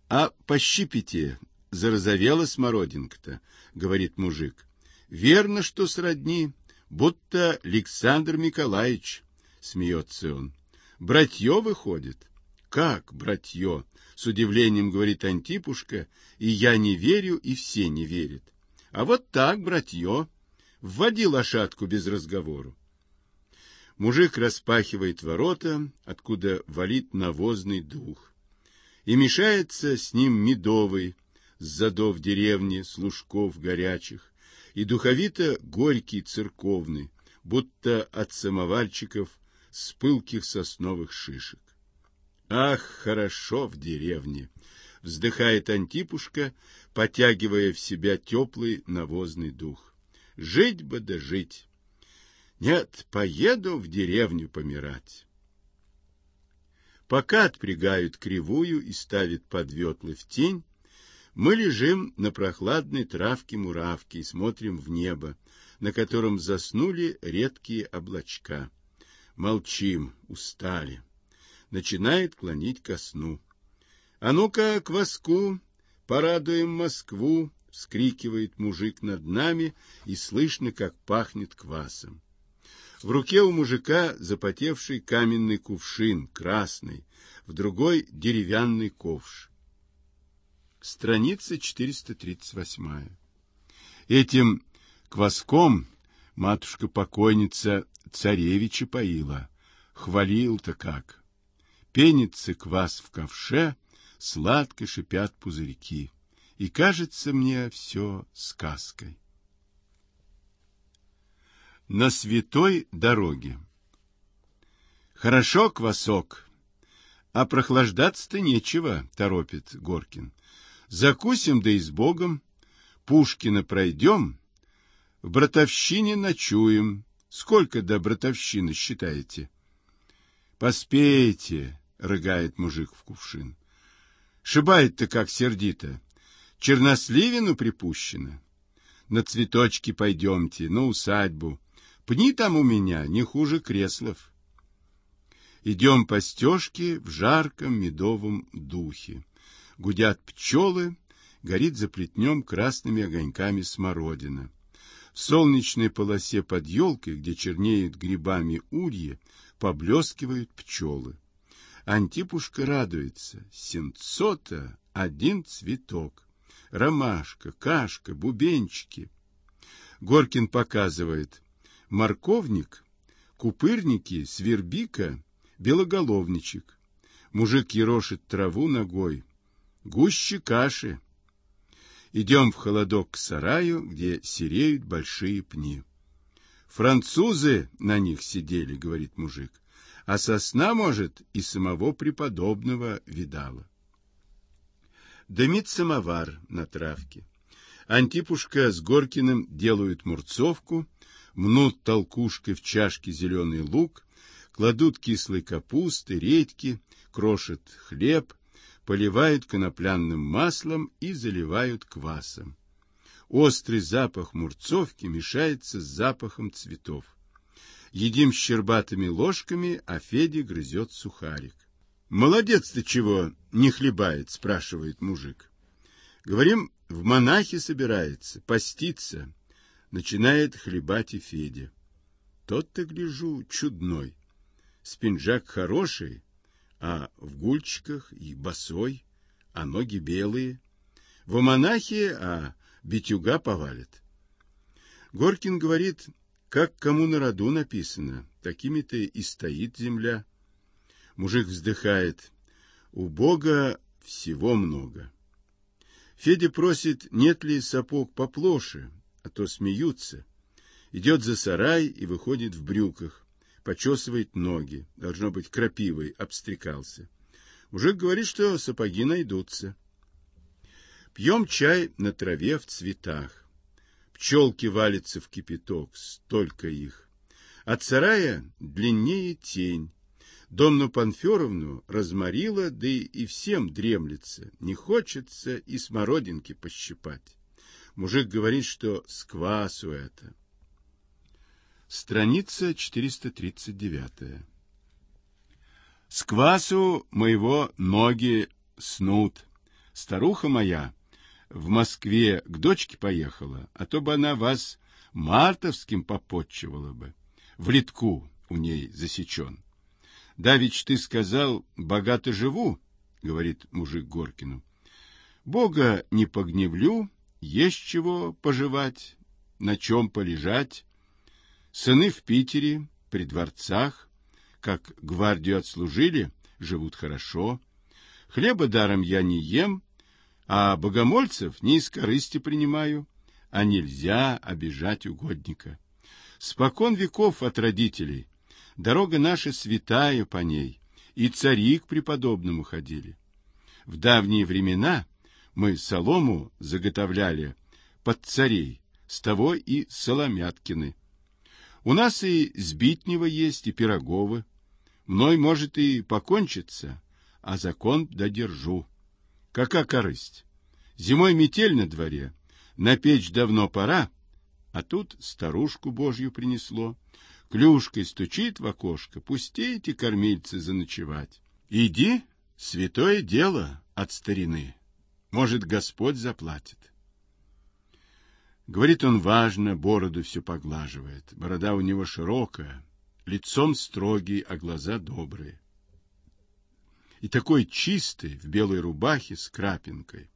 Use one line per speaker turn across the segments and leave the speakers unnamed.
А пощипите, зарозовела смородинка-то, говорит мужик. Верно, что сродни, будто Александр Николаевич, смеется он. Братье выходит. Как братье? С удивлением говорит Антипушка, и я не верю, и все не верят. А вот так, братье. Вводи лошадку без разговору. Мужик распахивает ворота, откуда валит навозный дух. И мешается с ним медовый, с задов деревни, с лужков горячих, и духовито горький церковный, будто от самовальчиков с пылких сосновых шишек. Ах, хорошо в деревне! Вздыхает Антипушка, потягивая в себя теплый навозный дух. Жить бы да жить! Нет, поеду в деревню помирать. Пока отпрягают кривую и ставят подветлы в тень, мы лежим на прохладной травке-муравке и смотрим в небо, на котором заснули редкие облачка. Молчим, устали. Начинает клонить ко сну. «А ну-ка, кваску, порадуем Москву!» — вскрикивает мужик над нами, и слышно, как пахнет квасом. В руке у мужика запотевший каменный кувшин, красный, в другой деревянный ковш. Страница 438. Этим кваском матушка-покойница царевича поила. Хвалил-то как. Пенится квас в ковше, сладко шипят пузырьки. И кажется мне все сказкой. На святой дороге. Хорошо, квасок, а прохлаждаться-то нечего, торопит Горкин. Закусим, да и с Богом. Пушкина пройдем, в Братовщине ночуем. Сколько до Братовщины считаете? Поспейте, рыгает мужик в кувшин. Шибает-то как сердито. Черносливину припущено. На цветочки пойдемте, на усадьбу. Пни там у меня не хуже креслов. Идем по стежке в жарком медовом духе. Гудят пчелы, горит за плетнем красными огоньками смородина. В солнечной полосе под елкой, где чернеют грибами ульи, поблескивают пчелы. Антипушка радуется. Сенцо-то один цветок. Ромашка, кашка, бубенчики. Горкин показывает. Морковник, купырники, свербика, белоголовничек. Мужик ерошит траву ногой. Гуще каши. Идем в холодок к сараю, где сереют большие пни. Французы на них сидели, говорит мужик, а сосна, может, и самого преподобного видала. Дымит самовар на травке. Антипушка с Горкиным делают мурцовку, мнут толкушкой в чашке зеленый лук, кладут кислой капусты, редьки, крошат хлеб, поливают конопляным маслом и заливают квасом. Острый запах мурцовки мешается с запахом цветов. Едим щербатыми ложками, а Федя грызет сухарик. «Молодец ты чего не хлебает?» — спрашивает мужик. Говорим, в монахи собирается, постится. Начинает хлебать и Федя. Тот-то, гляжу, чудной. Спинжак хороший, а в гульчиках и босой, а ноги белые. В монахи, а битюга повалит. Горкин говорит, как кому на роду написано, такими-то и стоит земля. Мужик вздыхает. У Бога всего много. Федя просит, нет ли сапог поплоше, а то смеются. Идет за сарай и выходит в брюках, почесывает ноги, должно быть, крапивой обстрекался. Мужик говорит, что сапоги найдутся. Пьем чай на траве в цветах. Пчелки валятся в кипяток, столько их. От сарая длиннее тень. Домну Панферовну разморила, да и всем дремлется. Не хочется и смородинки пощипать. Мужик говорит, что с квасу это. Страница 439. С квасу моего ноги снут. старуха моя в Москве к дочке поехала, а то бы она вас мартовским попотчевала бы. В литку у ней засечен. Давич ты сказал, богато живу, говорит мужик Горкину. Бога не погневлю, есть чего пожевать, на чем полежать. Сыны в Питере, при дворцах, как гвардию отслужили, живут хорошо. Хлеба даром я не ем, а богомольцев не из корысти принимаю, а нельзя обижать угодника. Спокон веков от родителей, дорога наша святая по ней, и цари к преподобному ходили. В давние времена мы солому заготовляли под царей, с того и Соломяткины. У нас и Сбитнева есть, и Пироговы. Мной, может, и покончится, а закон додержу. Кака корысть? Зимой метель на дворе, на печь давно пора, а тут старушку Божью принесло. Клюшкой стучит в окошко, пустейте, кормильцы, заночевать. Иди, святое дело от старины. Может, Господь заплатит. Говорит он важно, бороду все поглаживает. Борода у него широкая, лицом строгий, а глаза добрые. И такой чистый, в белой рубахе с крапинкой.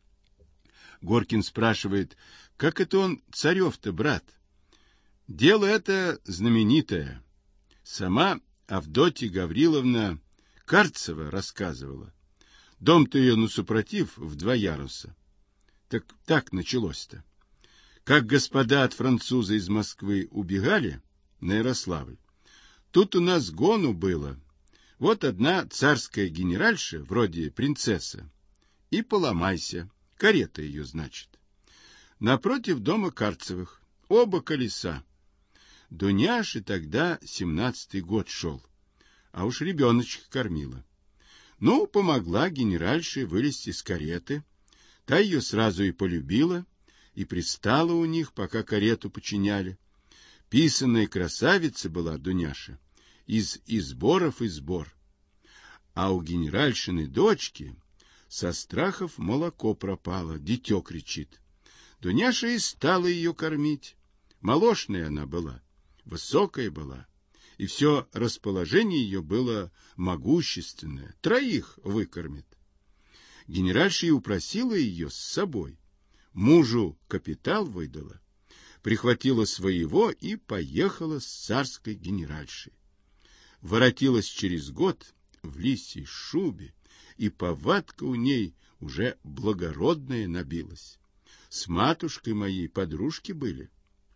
Горкин спрашивает, как это он царев-то, брат? Дело это знаменитое. Сама Авдотья Гавриловна Карцева рассказывала. Дом-то ее насупротив в 2 яруса. Так началось-то. Как господа от француза из Москвы убегали на Ярославль, тут у нас гону было. Вот одна царская генеральша, вроде принцесса, и поломайся, карета ее, значит. Напротив дома Карцевых, оба колеса. Дуняше тогда 17-й год шел, а уж ребеночка кормила. Ну, помогла генеральше вылезти из кареты, та ее сразу и полюбила, и пристала у них, пока карету починяли. Писаная красавица была Дуняша, из изборов избор. А у генеральшиной дочки со страхов молоко пропало, дитё кричит. Дуняша и стала ее кормить. Молочная она была, высокая была, и все расположение ее было могущественное, 3 выкормит. Генеральша и упросила ее с собой. Мужу капитал выдала, прихватила своего и поехала с царской генеральшей. Воротилась через год в лисьей шубе, и повадка у ней уже благородная набилась. С матушкой моей подружки были.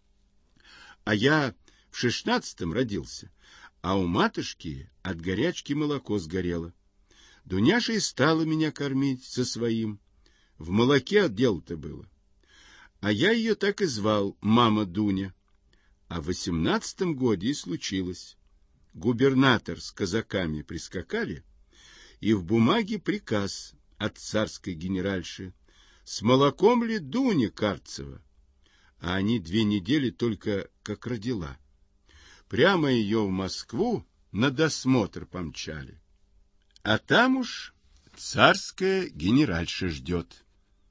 А я в 16-м родился, а у матушки от горячки молоко сгорело. Дуняша и стала меня кормить со своим. В молоке дело-то было. А я ее так и звал, мама Дуня. А в 18-м годе и случилось. Губернатор с казаками прискакали, и в бумаге приказ от царской генеральши, с молоком ли Дуня Карцева. А они 2 недели только как родила. Прямо ее в Москву на досмотр помчали. А там уж царская генеральша ждет.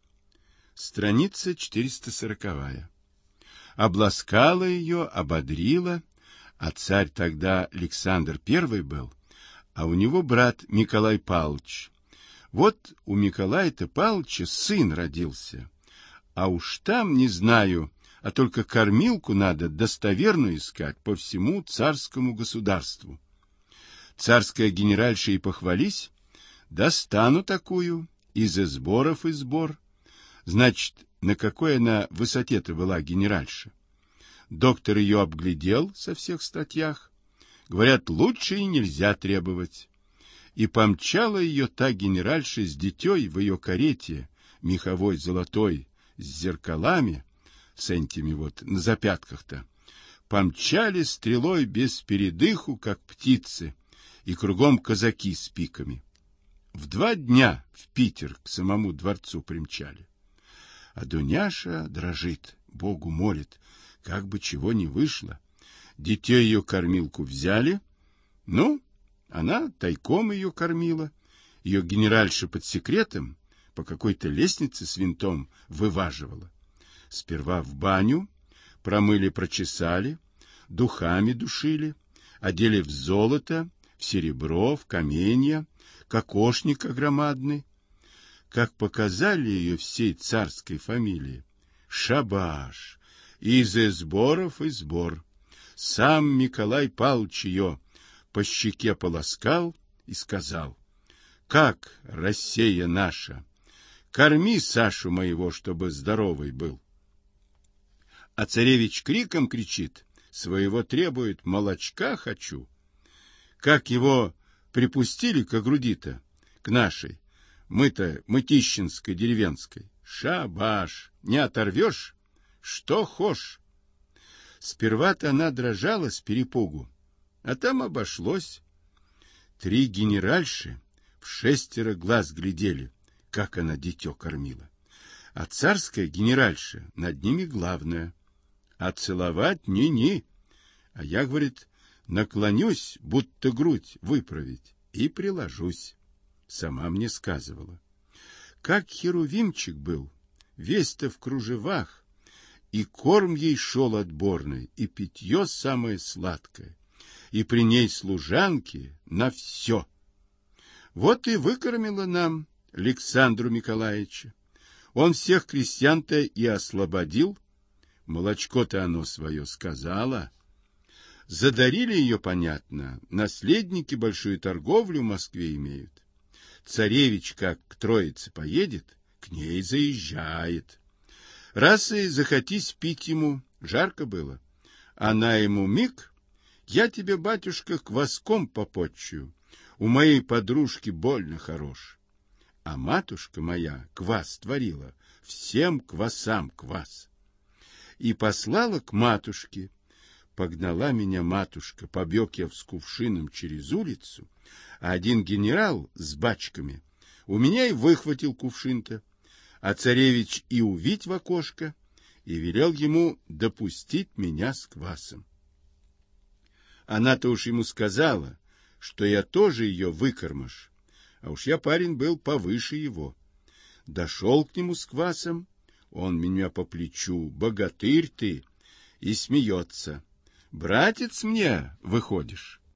Страница 440. Обласкала ее, ободрила, а царь тогда Александр I был, а у него брат Николай Павлович. Вот у Николая-то Павловича сын родился, а уж там, не знаю, а только кормилку надо достоверную искать по всему царскому государству. Царская генеральша и похвались, достану такую, из сборов и сбор. Значит, на какой она высоте-то была генеральша? Доктор ее обглядел со всех статьях. Говорят, лучше и нельзя требовать. И помчала ее та генеральша с дитей в ее карете, меховой золотой, с зеркалами, с этими вот на запятках-то. Помчали стрелой без передыху, как птицы, и кругом казаки с пиками. В 2 дня в Питер к самому дворцу примчали. А Дуняша дрожит, Богу молит, как бы чего не вышло. Детей ее кормилку взяли, ну, она тайком ее кормила. Ее генеральша под секретом по какой-то лестнице с винтом вываживала. Сперва в баню, промыли-прочесали, духами душили, одели в золото, в серебро, в каменья, кокошник огромадный. Как показали ее всей царской фамилии, шабаш, из сборов и сбор. Сам Николай Павлович ее по щеке полоскал и сказал: «Как, Россия наша, корми Сашу моего, чтобы здоровый был». А царевич криком кричит: «Своего требует, молочка хочу». Как его припустили к груди-то, к нашей, мы-то мытищинской, деревенской. Шабаш, не оторвешь, что хошь. Сперва-то она дрожала с перепугу, а там обошлось. 3 генеральши в 6 глаз глядели, как она дитё кормила. А царская генеральша над ними главная. А целовать ни-ни. А я, говорит, наклонюсь, будто грудь выправить, и приложусь. Сама мне сказывала. Как херувимчик был, весь-то в кружевах, и корм ей шел отборный, и питье самое сладкое, и при ней служанки на все. Вот и выкормила нам Александру Николаевича. Он всех крестьян-то и освободил. Молочко-то оно свое сказала. Задарили ее, понятно, наследники большую торговлю в Москве имеют. Царевич, как к Троице поедет, к ней заезжает. Раз и захотись пить ему, жарко было. Она ему: миг, я тебе, батюшка, кваском попотчую. У моей подружки больно хорош. А матушка моя квас творила, всем квасам квас. И послала к матушке. Погнала меня матушка, побег я с кувшином через улицу, а один генерал с бачками у меня и выхватил кувшин-то, а царевич и увидь в окошко, и велел ему допустить меня с квасом. Она-то уж ему сказала, что я тоже ее выкормыш, а уж я парень был повыше его. Дошел к нему с квасом, он меня по плечу: богатырь ты, и смеется: братец мне выходишь.